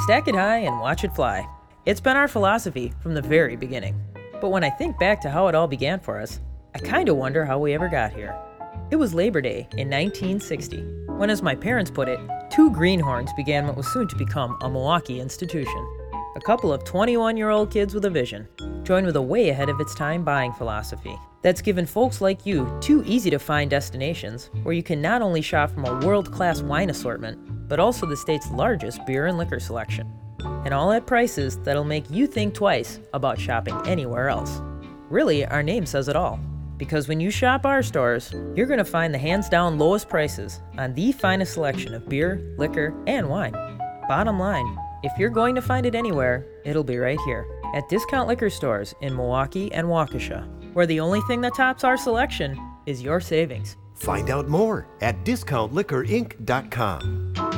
Stack it high and watch it fly. It's been our philosophy from the very beginning. But when I think back to how it all began for us, I kinda wonder how we ever got here. It was Labor Day in 1960, when, as my parents put it, two greenhorns began what was soon to become a Milwaukee institution. A couple of 21-year-old kids with a vision, joined with a way ahead of its time buying philosophy that's given folks like you two easy-to-find destinations where you can not only shop from a world-class wine assortment, but also the state's largest beer and liquor selection. And all at prices that'll make you think twice about shopping anywhere else. Really, our name says it all. Because when you shop our stores, you're going to find the hands-down lowest prices on the finest selection of beer, liquor, and wine. Bottom line, if you're going to find it anywhere, it'll be right here at Discount Liquor Stores in Milwaukee and Waukesha, where the only thing that tops our selection is your savings. Find out more at discountliquorinc.com.